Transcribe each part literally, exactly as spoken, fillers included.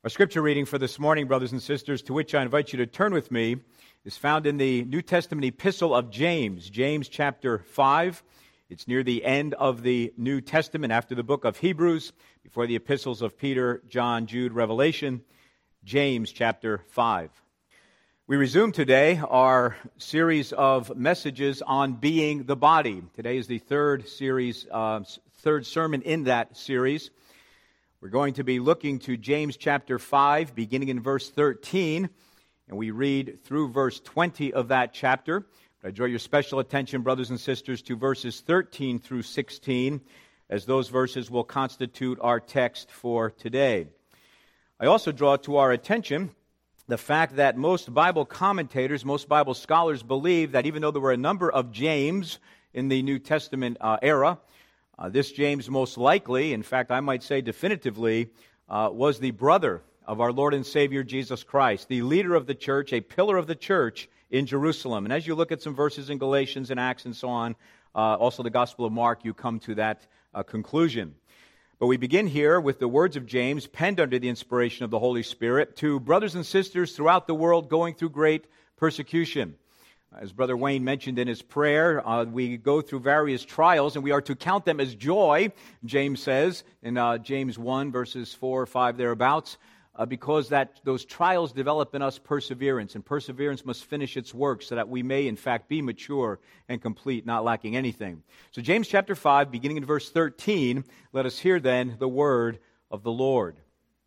Our scripture reading for this morning, brothers and sisters, to which I invite you to turn with me, is found in the New Testament epistle of James, James chapter five. It's near the end of the New Testament, after the book of Hebrews, before the epistles of Peter, John, Jude, Revelation, James chapter five. We resume today our series of messages on being the body. Today is the third series, uh, third sermon in that series. We're going to be looking to James chapter five, beginning in verse thirteen, and we read through verse twenty of that chapter. I draw your special attention, brothers and sisters, to verses thirteen through sixteen, as those verses will constitute our text for today. I also draw to our attention the fact that most Bible commentators, most Bible scholars believe that even though there were a number of James in the New Testament uh, era, Uh, this James most likely, in fact I might say definitively, uh, was the brother of our Lord and Savior Jesus Christ, the leader of the church, a pillar of the church in Jerusalem. And as you look at some verses in Galatians and Acts and so on, uh, also the Gospel of Mark, you come to that uh, conclusion. But we begin here with the words of James, penned under the inspiration of the Holy Spirit, to brothers and sisters throughout the world going through great persecution. As Brother Wayne mentioned in his prayer, uh, we go through various trials, and we are to count them as joy, James says, in uh, James one, verses four or five thereabouts, uh, because that those trials develop in us perseverance, and perseverance must finish its work so that we may, in fact, be mature and complete, not lacking anything. So James chapter five, beginning in verse thirteen, let us hear then the word of the Lord.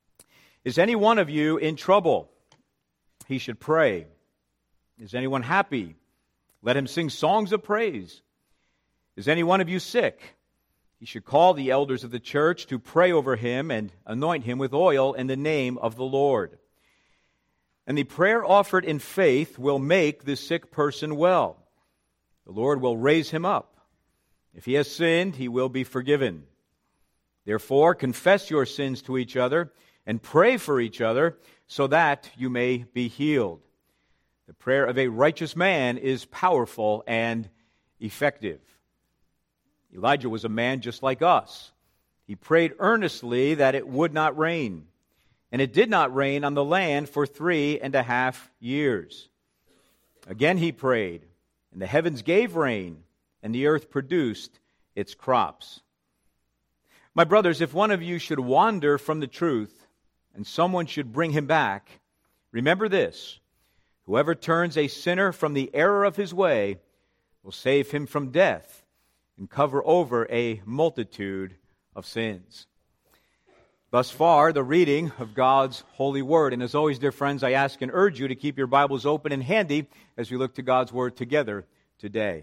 Is any one of you in trouble? He should pray. Is anyone happy? Let him sing songs of praise. Is any one of you sick? He should call the elders of the church to pray over him and anoint him with oil in the name of the Lord. And the prayer offered in faith will make the sick person well. The Lord will raise him up. If he has sinned, he will be forgiven. Therefore, confess your sins to each other and pray for each other so that you may be healed. The prayer of a righteous man is powerful and effective. Elijah was a man just like us. He prayed earnestly that it would not rain, and it did not rain on the land for three and a half years. Again he prayed, and the heavens gave rain, and the earth produced its crops. My brothers, if one of you should wander from the truth, and someone should bring him back, remember this: whoever turns a sinner from the error of his way will save him from death and cover over a multitude of sins. Thus far, the reading of God's holy word. And as always, dear friends, I ask and urge you to keep your Bibles open and handy as we look to God's word together today.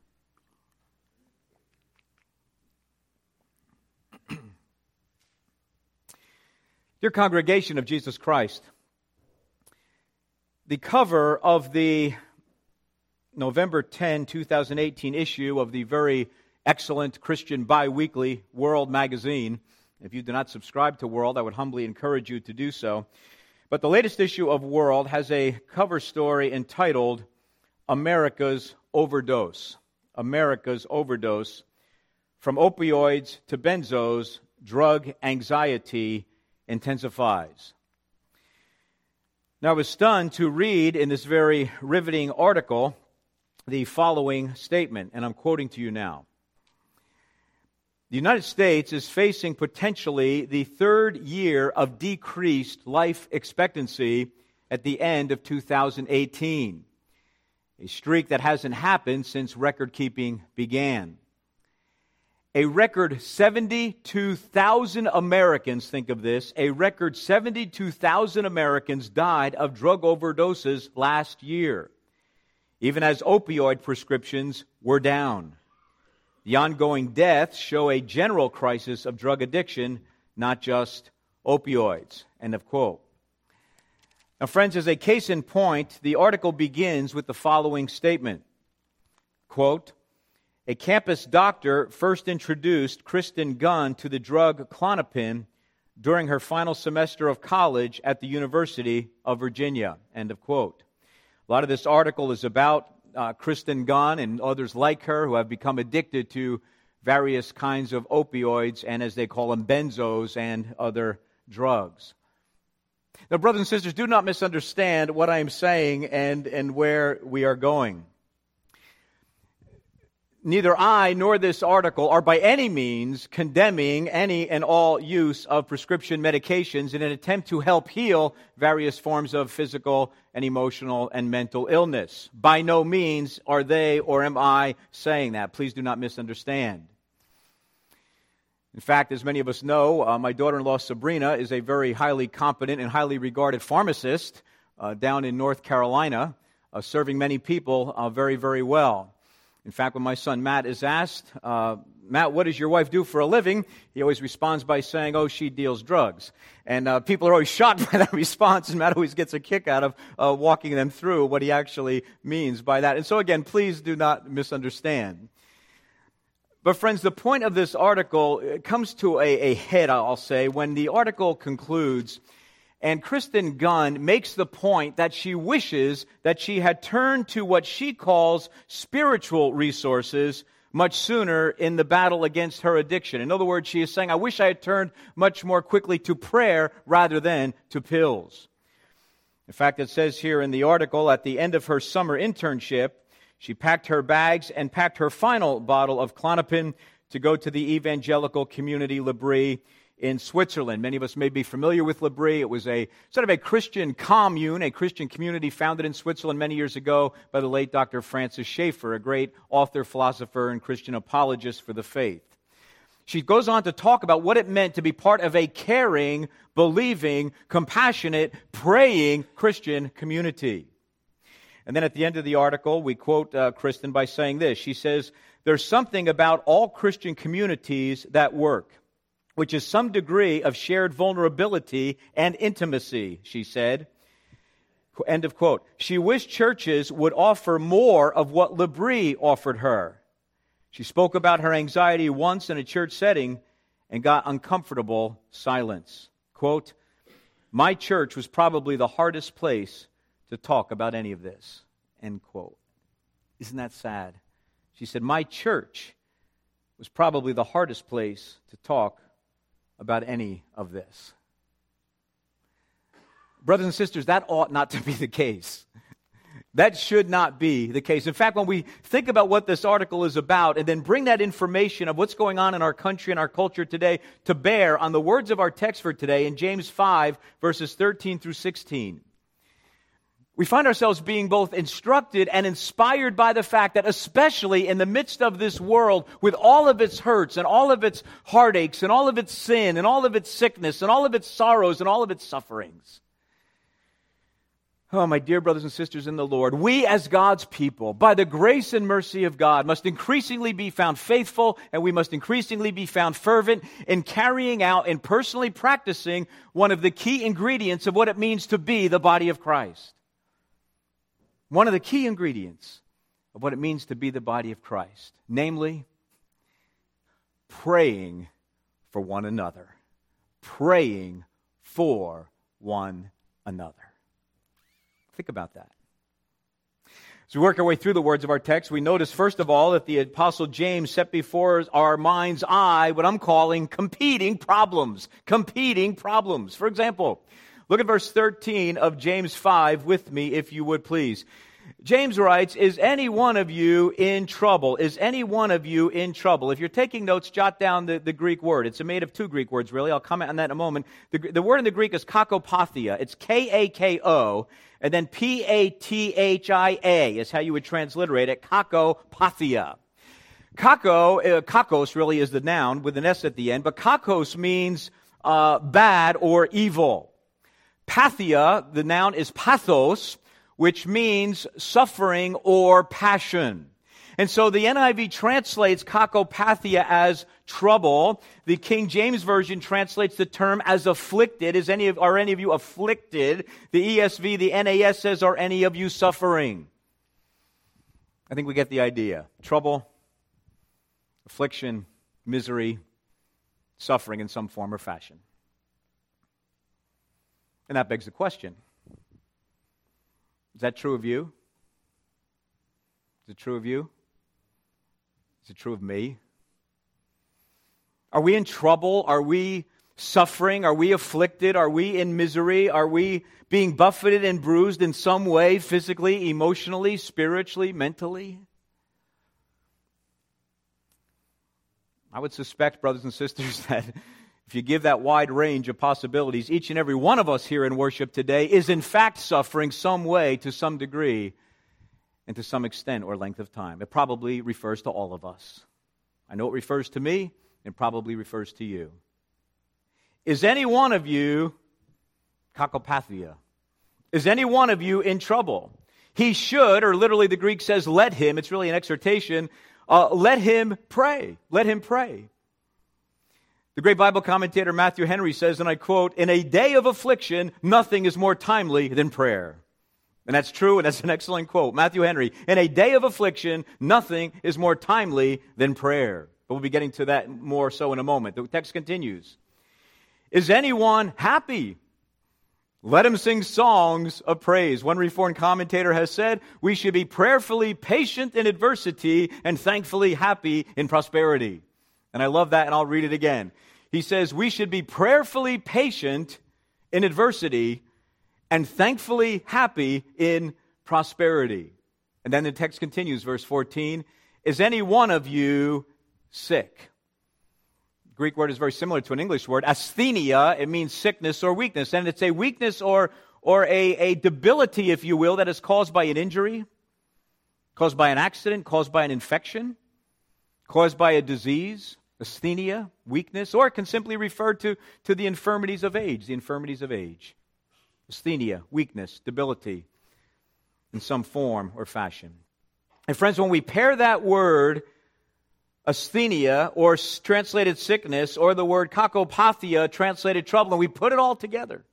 Dear congregation of Jesus Christ, the cover of the November tenth, twenty eighteen issue of the very excellent Christian bi-weekly World magazine. If you do not subscribe to World, I would humbly encourage you to do so. But the latest issue of World has a cover story entitled America's Overdose. America's Overdose. From opioids to benzos, drug anxiety intensifies. Now, I was stunned to read in this very riveting article the following statement, and I'm quoting to you now. The United States is facing potentially the third year of decreased life expectancy at the end of two thousand eighteen, a streak that hasn't happened since record-keeping began. A record seventy-two thousand Americans, think of this, a record seventy-two thousand Americans died of drug overdoses last year, even as opioid prescriptions were down. The ongoing deaths show a general crisis of drug addiction, not just opioids. End of quote. Now, friends, as a case in point, the article begins with the following statement. Quote, a campus doctor first introduced Kristen Gunn to the drug Klonopin during her final semester of college at the University of Virginia. End of quote. A lot of this article is about uh, Kristen Gunn and others like her who have become addicted to various kinds of opioids and, as they call them, benzos and other drugs. Now, brothers and sisters, do not misunderstand what I am saying and, and where we are going. Neither I nor this article are by any means condemning any and all use of prescription medications in an attempt to help heal various forms of physical and emotional and mental illness. By no means are they or am I saying that. Please do not misunderstand. In fact, as many of us know, uh, my daughter-in-law Sabrina is a very highly competent and highly regarded pharmacist uh, down in North Carolina, uh, serving many people uh, very, very well. In fact, when my son Matt is asked, uh, Matt, what does your wife do for a living? He always responds by saying, oh, she deals drugs. And uh, people are always shocked by that response, and Matt always gets a kick out of uh, walking them through what he actually means by that. And so again, please do not misunderstand. But friends, the point of this article comes to a, a head, I'll say, when the article concludes, and Kristen Gunn makes the point that she wishes that she had turned to what she calls spiritual resources much sooner in the battle against her addiction. In other words, she is saying, I wish I had turned much more quickly to prayer rather than to pills. In fact, it says here in the article, at the end of her summer internship, she packed her bags and packed her final bottle of Klonopin to go to the evangelical community L'Abri in Switzerland. Many of us may be familiar with L'Abri. It was a sort of a Christian commune, a Christian community founded in Switzerland many years ago by the late Doctor Francis Schaeffer, a great author, philosopher, and Christian apologist for the faith. She goes on to talk about what it meant to be part of a caring, believing, compassionate, praying Christian community. And then at the end of the article, we quote uh, Kristen by saying this. She says, there's something about all Christian communities that work, which is some degree of shared vulnerability and intimacy, she said. End of quote. She wished churches would offer more of what L'Abri offered her. She spoke about her anxiety once in a church setting and got uncomfortable silence. Quote, my church was probably the hardest place to talk about any of this. End quote. Isn't that sad? She said, my church was probably the hardest place to talk about any of this. Brothers and sisters, that ought not to be the case. That should not be the case. In fact, when we think about what this article is about and then bring that information of what's going on in our country and our culture today to bear on the words of our text for today in James five, verses thirteen through sixteen, we find ourselves being both instructed and inspired by the fact that especially in the midst of this world, with all of its hurts and all of its heartaches and all of its sin and all of its sickness and all of its sorrows and all of its sufferings, oh, my dear brothers and sisters in the Lord, we as God's people, by the grace and mercy of God, must increasingly be found faithful and we must increasingly be found fervent in carrying out and personally practicing one of the key ingredients of what it means to be the body of Christ. One of the key ingredients of what it means to be the body of Christ, namely, praying for one another. Praying for one another. Think about that. As we work our way through the words of our text, we notice, first of all, that the Apostle James set before our mind's eye what I'm calling competing problems. Competing problems. For example, look at verse thirteen of James five with me, if you would please. James writes, is any one of you in trouble? Is any one of you in trouble? If you're taking notes, jot down the, the Greek word. It's made of two Greek words, really. I'll comment on that in a moment. The, the word in the Greek is kakopathia. It's K A K O, and then P A T H I A is how you would transliterate it, kakopathia. Kako, uh, kakos really is the noun with an S at the end, but kakos means uh, bad or evil. Pathia, the noun is pathos, which means suffering or passion. And so the N I V translates kakopathia as trouble. The King James Version translates the term as afflicted. Is any of, are any of you afflicted? The E S V, the N A S says, are any of you suffering? I think we get the idea. Trouble, affliction, misery, suffering in some form or fashion. And that begs the question. Is that true of you? Is it true of you? Is it true of me? Are we in trouble? Are we suffering? Are we afflicted? Are we in misery? Are we being buffeted and bruised in some way, physically, emotionally, spiritually, mentally? I would suspect, brothers and sisters, that if you give that wide range of possibilities, each and every one of us here in worship today is in fact suffering some way, to some degree, and to some extent or length of time. It probably refers to all of us. I know it refers to me, it probably refers to you. Is any one of you kakopathia? Is any one of you in trouble? He should, or literally the Greek says, let him, it's really an exhortation, uh, let him pray. Let him pray. The great Bible commentator Matthew Henry says, and I quote, "In a day of affliction, nothing is more timely than prayer." And that's true, and that's an excellent quote. Matthew Henry, in a day of affliction, nothing is more timely than prayer. But we'll be getting to that more so in a moment. The text continues. Is anyone happy? Let him sing songs of praise. One Reformed commentator has said, we should be prayerfully patient in adversity and thankfully happy in prosperity. And I love that, and I'll read it again. He says, we should be prayerfully patient in adversity and thankfully happy in prosperity. And then the text continues, verse fourteen. Is any one of you sick? The Greek word is very similar to an English word. Asthenia, it means sickness or weakness. And it's a weakness or, or a, a debility, if you will, that is caused by an injury, caused by an accident, caused by an infection, caused by a disease. Asthenia, weakness, or it can simply refer to, to the infirmities of age, the infirmities of age. Asthenia, weakness, debility in some form or fashion. And friends, when we pair that word, asthenia, or translated sickness, or the word kakopathia, translated trouble, and we put it all together,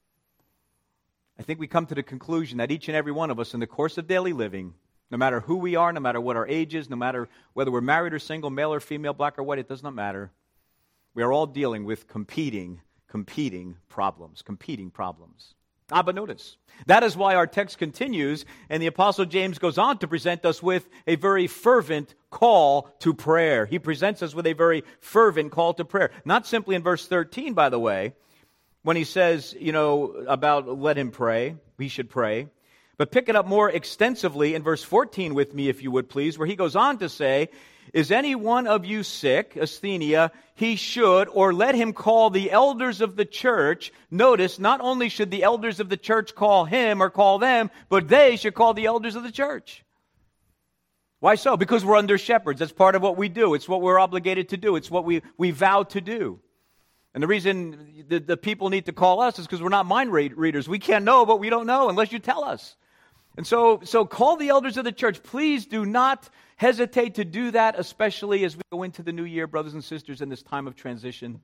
I think we come to the conclusion that each and every one of us in the course of daily living, no matter who we are, no matter what our age is, no matter whether we're married or single, male or female, black or white, it does not matter. We are all dealing with competing, competing problems, competing problems. Ah, but notice, that is why our text continues, and the Apostle James goes on to present us with a very fervent call to prayer. He presents us with a very fervent call to prayer. Not simply in verse thirteen, by the way, when he says, you know, about let him pray, we should pray. But pick it up more extensively in verse fourteen with me, if you would please, where he goes on to say, is any one of you sick, asthenia, he should, or let him call the elders of the church. Notice, not only should the elders of the church call him or call them, but they should call the elders of the church. Why so? Because we're under shepherds. That's part of what we do. It's what we're obligated to do. It's what we, we vow to do. And the reason the, the people need to call us is because we're not mind readers. We can't know what we don't know unless you tell us. And so, so call the elders of the church. Please do not hesitate to do that, especially as we go into the new year, brothers and sisters, in this time of transition.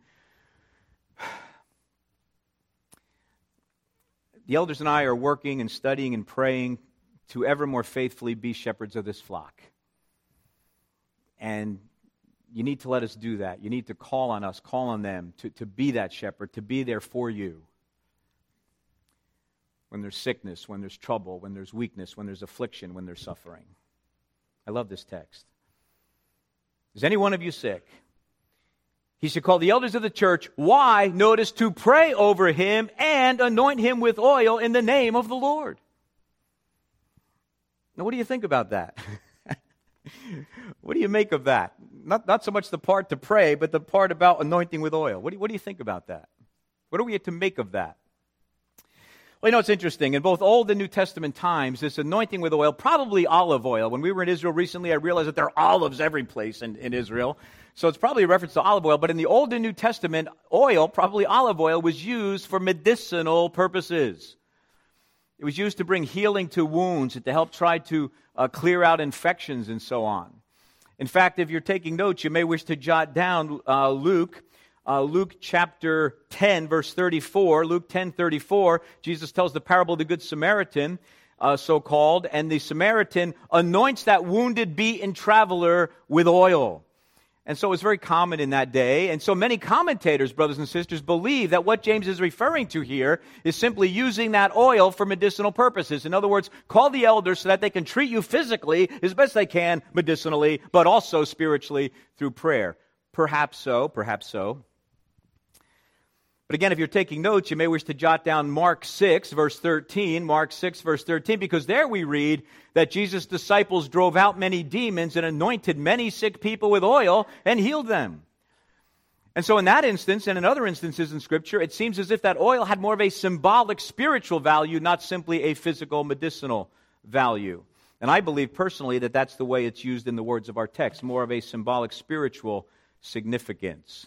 The elders and I are working and studying and praying to ever more faithfully be shepherds of this flock. And you need to let us do that. You need to call on us, call on them to, to be that shepherd, to be there for you. When there's sickness, when there's trouble, when there's weakness, when there's affliction, when there's suffering. I love this text. Is any one of you sick? He should call the elders of the church. Why? Notice, to pray over him and anoint him with oil in the name of the Lord. Now, what do you think about that? What do you make of that? Not, not so much the part to pray, but the part about anointing with oil. What do you, what do you think about that? What are we to make of that? Well, you know, it's interesting. In both Old and New Testament times, this anointing with oil, probably olive oil. When we were in Israel recently, I realized that there are olives every place in, in Israel. So it's probably a reference to olive oil. But in the Old and New Testament, oil, probably olive oil, was used for medicinal purposes. It was used to bring healing to wounds and to help try to uh, clear out infections and so on. In fact, if you're taking notes, you may wish to jot down uh, Luke Uh, Luke chapter ten, verse thirty-four. Luke ten, thirty-four, Jesus tells the parable of the Good Samaritan, uh, so-called, and the Samaritan anoints that wounded, beaten traveler with oil. And so it was very common in that day. And so many commentators, brothers and sisters, believe that what James is referring to here is simply using that oil for medicinal purposes. In other words, call the elders so that they can treat you physically as best they can medicinally, but also spiritually through prayer. Perhaps so, perhaps so. But again, if you're taking notes, you may wish to jot down Mark six, verse thirteen, Mark six, verse thirteen, because there we read that Jesus' disciples drove out many demons and anointed many sick people with oil and healed them. And so in that instance, and in other instances in Scripture, it seems as if that oil had more of a symbolic spiritual value, not simply a physical medicinal value. And I believe personally that that's the way it's used in the words of our text, more of a symbolic spiritual significance.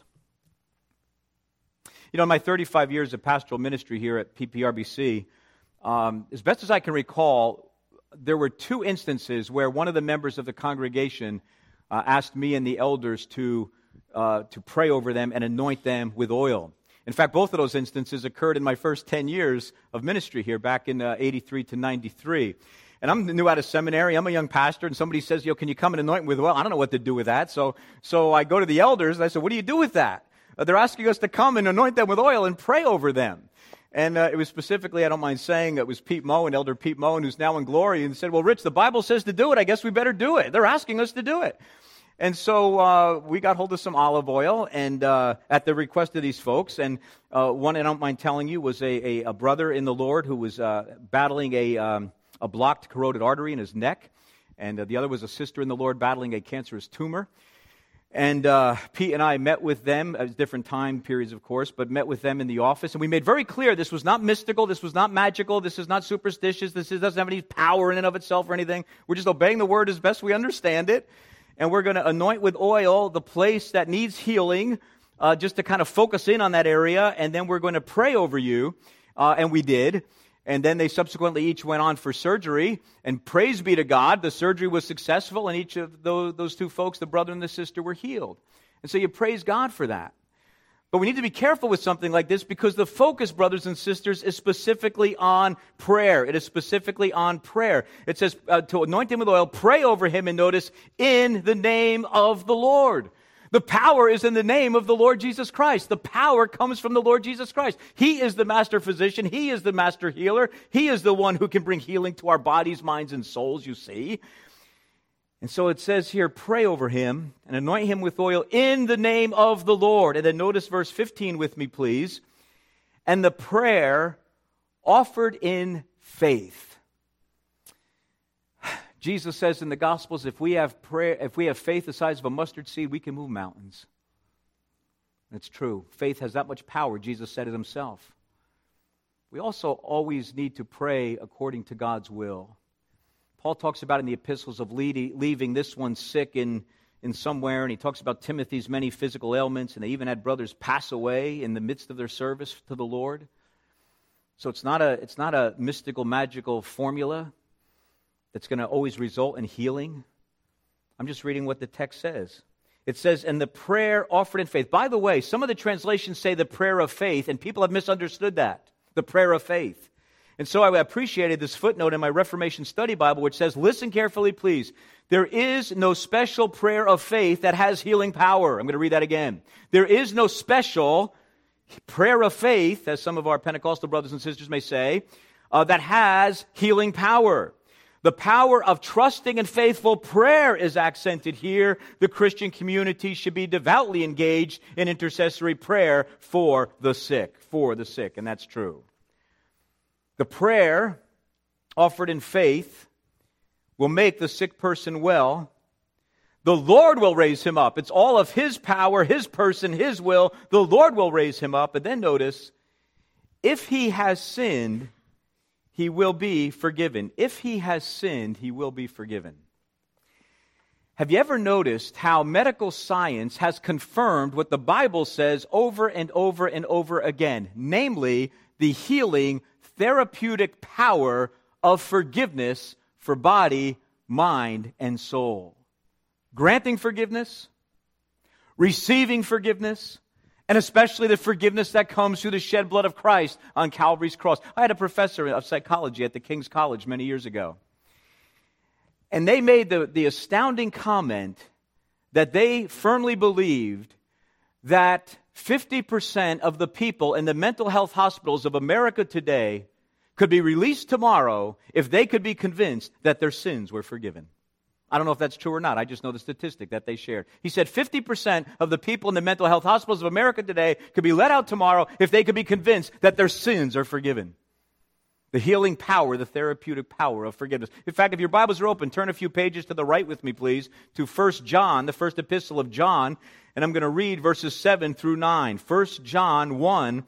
You know, in my thirty-five years of pastoral ministry here at P P R B C, um, as best as I can recall, there were two instances where one of the members of the congregation uh, asked me and the elders to uh, to pray over them and anoint them with oil. In fact, both of those instances occurred in my first ten years of ministry here, back in uh, eighty-three to ninety-three. And I'm new out of seminary. I'm a young pastor, and somebody says, "Yo, can you come and anoint me with oil?" I don't know what to do with that. So, so I go to the elders, and I said, "What do you do with that?" Uh, they're asking us to come and anoint them with oil and pray over them. And uh, it was specifically, I don't mind saying, it was Pete Moen, Elder Pete Moen, who's now in glory, and said, "Well, Rich, the Bible says to do it. I guess we better do it. They're asking us to do it." And so uh, we got hold of some olive oil, and uh, at the request of these folks, and uh, one, I don't mind telling you, was a, a, a brother in the Lord who was uh, battling a, um, a blocked carotid artery in his neck, and uh, the other was a sister in the Lord battling a cancerous tumor. And uh, Pete and I met with them at different time periods, of course, but met with them in the office. And we made very clear this was not mystical, this was not magical, this is not superstitious, this is, doesn't have any power in and of itself or anything. We're just obeying the word as best we understand it. And we're going to anoint with oil the place that needs healing, uh, just to kind of focus in on that area. And then we're going to pray over you. Uh, and we did. And then they subsequently each went on for surgery, and praise be to God, the surgery was successful, and each of those, those two folks, the brother and the sister, were healed. And so you praise God for that. But we need to be careful with something like this, because the focus, brothers and sisters, is specifically on prayer. It is specifically on prayer. It says uh, to anoint him with oil, pray over him, and notice, in the name of the Lord. The power is in the name of the Lord Jesus Christ. The power comes from the Lord Jesus Christ. He is the master physician. He is the master healer. He is the one who can bring healing to our bodies, minds, and souls, you see. And so it says here, pray over him and anoint him with oil in the name of the Lord. And then notice verse fifteen with me, please. And the prayer offered in faith. Jesus says in the Gospels, if we have prayer, if we have faith the size of a mustard seed, we can move mountains. That's true. Faith has that much power. Jesus said it himself. We also always need to pray according to God's will. Paul talks about in the epistles of leaving this one sick in, in somewhere, and he talks about Timothy's many physical ailments, and they even had brothers pass away in the midst of their service to the Lord. So it's not a, it's not a mystical, magical formula that's going to always result in healing. I'm just reading what the text says. It says, and the prayer offered in faith. By the way, some of the translations say the prayer of faith, and people have misunderstood that, the prayer of faith. And so I appreciated this footnote in my Reformation Study Bible, which says, listen carefully, please. There is no special prayer of faith that has healing power. I'm going to read that again. There is no special prayer of faith, as some of our Pentecostal brothers and sisters may say, uh, that has healing power. The power of trusting and faithful prayer is accented here. The Christian community should be devoutly engaged in intercessory prayer for the sick, for the sick, and that's true. The prayer offered in faith will make the sick person well. The Lord will raise him up. It's all of his power, his person, his will. The Lord will raise him up. And then notice, if he has sinned, he will be forgiven. If he has sinned, he will be forgiven. Have you ever noticed how medical science has confirmed what the Bible says over and over and over again? Namely, the healing, therapeutic power of forgiveness for body, mind, and soul. Granting forgiveness, receiving forgiveness, and especially the forgiveness that comes through the shed blood of Christ on Calvary's cross. I had a professor of psychology at the King's College many years ago. And they made the, the astounding comment that they firmly believed that fifty percent of the people in the mental health hospitals of America today could be released tomorrow if they could be convinced that their sins were forgiven. I don't know if that's true or not. I just know the statistic that they shared. He said fifty percent of the people in the mental health hospitals of America today could be let out tomorrow if they could be convinced that their sins are forgiven. The healing power, the therapeutic power of forgiveness. In fact, if your Bibles are open, turn a few pages to the right with me, please, to First John, the first epistle of John, and I'm going to read verses seven through nine. First John one,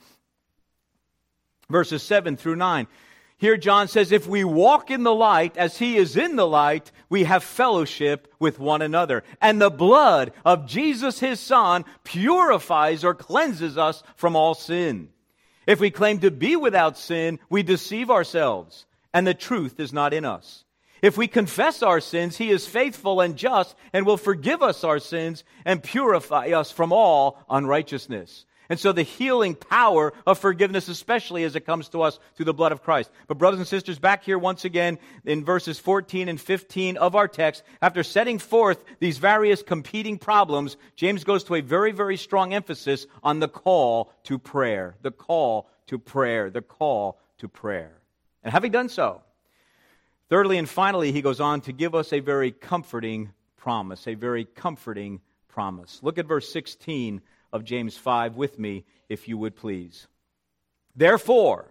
verses seven through nine. Here John says, if we walk in the light as he is in the light, we have fellowship with one another. And the blood of Jesus his Son purifies or cleanses us from all sin. If we claim to be without sin, we deceive ourselves, and the truth is not in us. If we confess our sins, he is faithful and just and will forgive us our sins and purify us from all unrighteousness. And so the healing power of forgiveness, especially as it comes to us through the blood of Christ. But brothers and sisters, back here once again in verses fourteen and fifteen of our text, after setting forth these various competing problems, James goes to a very, very strong emphasis on the call to prayer. The call to prayer. The call to prayer. And having done so, thirdly and finally, he goes on to give us a very comforting promise. A very comforting promise. Look at verse sixteen of James five with me, if you would please. Therefore,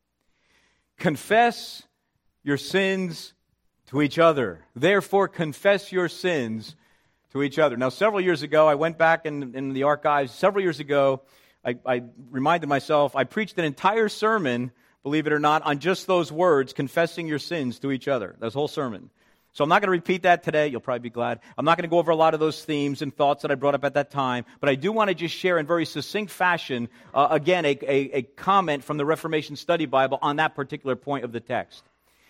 confess your sins to each other. Therefore, confess your sins to each other. Now, several years ago, I went back in, in the archives. Several years ago, I, I reminded myself, I preached an entire sermon, believe it or not, on just those words, confessing your sins to each other. This whole sermon. So I'm not going to repeat that today. You'll probably be glad. I'm not going to go over a lot of those themes and thoughts that I brought up at that time. But I do want to just share in very succinct fashion, uh, again, a, a, a comment from the Reformation Study Bible on that particular point of the text.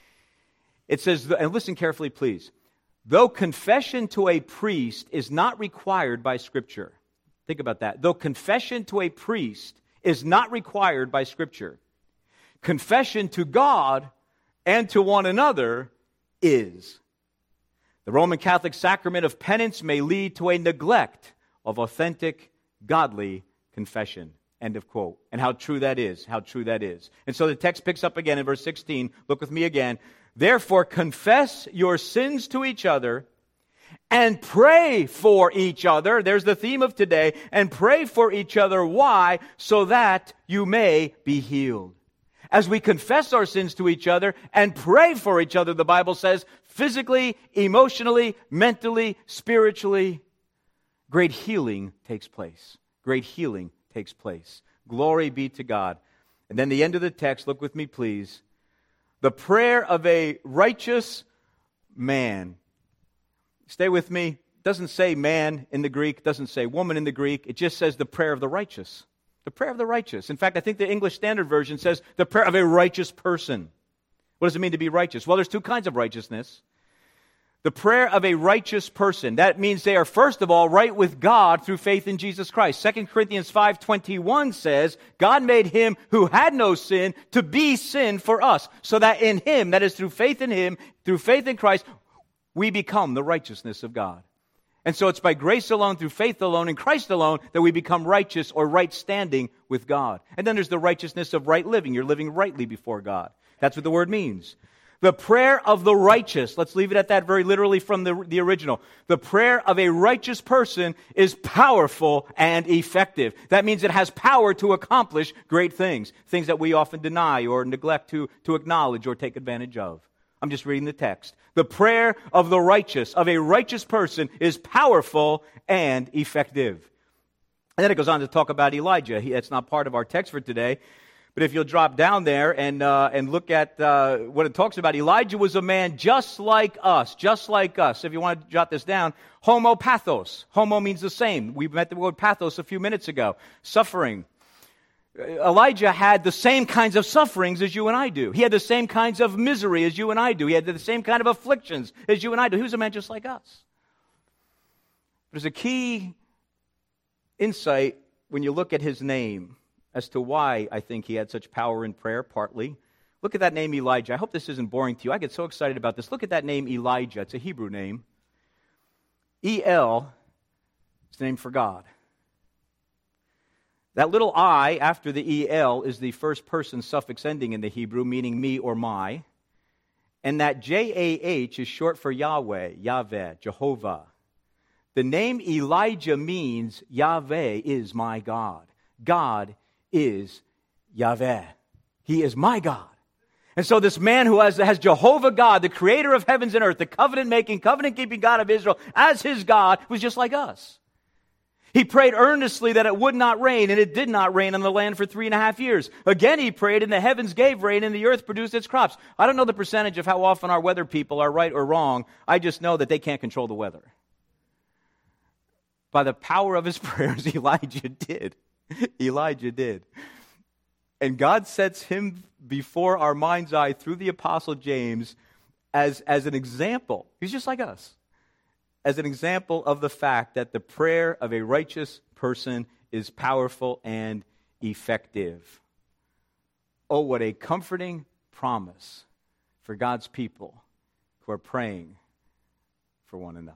It says, and listen carefully, please. Though confession to a priest is not required by Scripture. Think about that. Though confession to a priest is not required by Scripture. Confession to God and to one another is. The Roman Catholic sacrament of penance may lead to a neglect of authentic, godly confession. End of quote. And how true that is. How true that is. And so the text picks up again in verse sixteen. Look with me again. Therefore, confess your sins to each other and pray for each other. There's the theme of today. And pray for each other. Why? So that you may be healed. As we confess our sins to each other and pray for each other, the Bible says, physically, emotionally, mentally, spiritually, great healing takes place. Great healing takes place. Glory be to God. And then the end of the text, look with me please. The prayer of a righteous man. Stay with me. It doesn't say man in the Greek. It doesn't say woman in the Greek. It just says the prayer of the righteous. The prayer of the righteous. In fact, I think the English Standard Version says the prayer of a righteous person. What does it mean to be righteous? Well, there's two kinds of righteousness. The prayer of a righteous person. That means they are, first of all, right with God through faith in Jesus Christ. Second Corinthians five twenty-one says, God made him who had no sin to be sin for us, so that in him, that is through faith in him, through faith in Christ, we become the righteousness of God. And so it's by grace alone, through faith alone, in Christ alone, that we become righteous or right standing with God. And then there's the righteousness of right living. You're living rightly before God. That's what the word means. The prayer of the righteous, let's leave it at that very literally from the, the original. The prayer of a righteous person is powerful and effective. That means it has power to accomplish great things, things that we often deny or neglect to, to acknowledge or take advantage of. I'm just reading the text. The prayer of the righteous, of a righteous person, is powerful and effective. And then it goes on to talk about Elijah. He, it's not part of our text for today. But if you'll drop down there and uh, and look at uh, what it talks about, Elijah was a man just like us, just like us. If you want to jot this down, homo pathos. Homo means the same. We met the word pathos a few minutes ago. Suffering. Elijah had the same kinds of sufferings as you and I do. He had the same kinds of misery as you and I do. He had the same kind of afflictions as you and I do. He was a man just like us. There's a key insight when you look at his name as to why I think he had such power in prayer, partly. Look at that name Elijah. I hope this isn't boring to you. I get so excited about this. Look at that name Elijah. It's a Hebrew name. E L is the name for God. That little I after the E L is the first person suffix ending in the Hebrew, meaning me or my. and that J A H is short for Yahweh, Yahweh, Jehovah. The name Elijah means Yahweh is my God. God is Yahweh. He is my God. And so this man who has, has Jehovah God, the creator of heavens and earth, the covenant-making, covenant-keeping God of Israel, as his God, was just like us. He prayed earnestly that it would not rain, and it did not rain on the land for three and a half years. Again he prayed, and the heavens gave rain, and the earth produced its crops. I don't know the percentage of how often our weather people are right or wrong. I just know that they can't control the weather. By the power of his prayers, Elijah did. Elijah did. And God sets him before our mind's eye through the Apostle James as, as an example. He's just like us. As an example of the fact that the prayer of a righteous person is powerful and effective. Oh, what a comforting promise for God's people who are praying for one another.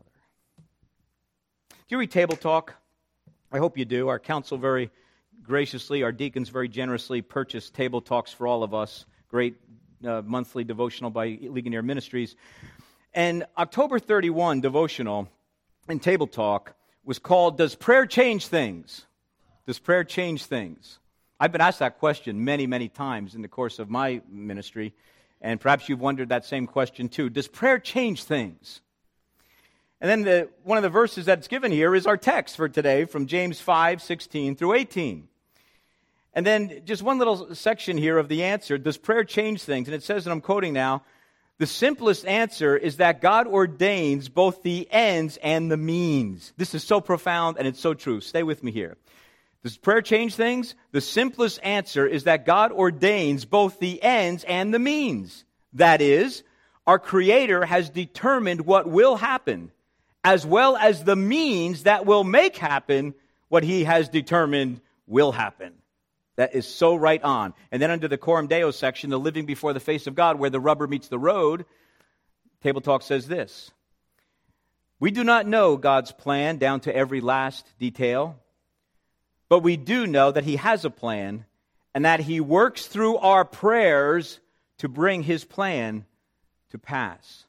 Do you read Table Talk? I hope you do. Our council very graciously, our deacons very generously purchased Table Talks for all of us. Great uh, monthly devotional by Ligonier Ministries. And October thirty-first devotional in Table Talk was called, Does Prayer Change Things? Does prayer change things? I've been asked that question many, many times in the course of my ministry, and perhaps you've wondered that same question too. Does prayer change things? And then the, one of the verses that's given here is our text for today from James five, sixteen through eighteen. And then just one little section here of the answer, does prayer change things? And it says, and I'm quoting now, the simplest answer is that God ordains both the ends and the means. This is so profound and it's so true. Stay with me here. Does prayer change things? The simplest answer is that God ordains both the ends and the means. That is, our Creator has determined what will happen, as well as the means that will make happen what He has determined will happen. That is so right on. And then under the Coram Deo section, the living before the face of God, where the rubber meets the road, Table Talk says this. We do not know God's plan down to every last detail, but we do know that He has a plan and that He works through our prayers to bring His plan to pass.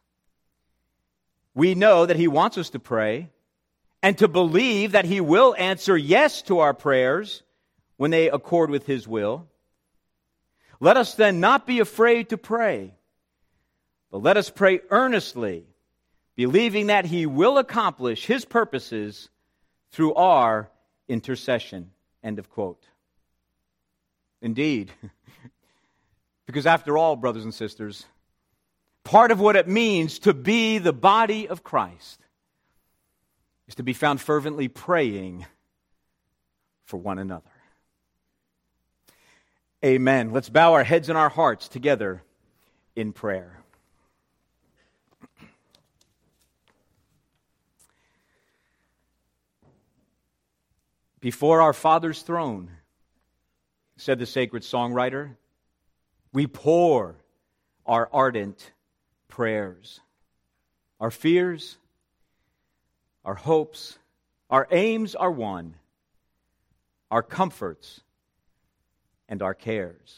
We know that He wants us to pray and to believe that He will answer yes to our prayers when they accord with His will. Let us then not be afraid to pray, but let us pray earnestly, believing that He will accomplish His purposes through our intercession. End of quote. Indeed, because after all, brothers and sisters, part of what it means to be the body of Christ is to be found fervently praying for one another. Amen. Let's bow our heads and our hearts together in prayer. Before our Father's throne, said the sacred songwriter, we pour our ardent prayers. Our fears, our hopes, our aims are one. Our comforts and our cares.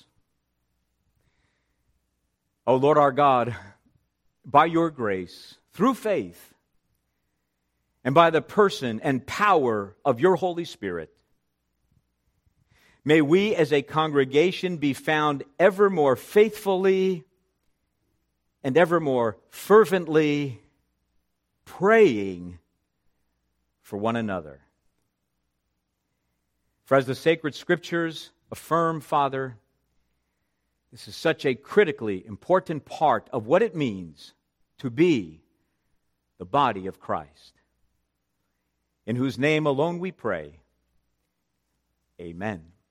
O Lord our God, by your grace, through faith, and by the person and power of your Holy Spirit, may we as a congregation be found ever more faithfully and ever more fervently praying for one another. For as the sacred Scriptures affirm, Father, this is such a critically important part of what it means to be the body of Christ, in whose name alone we pray. Amen.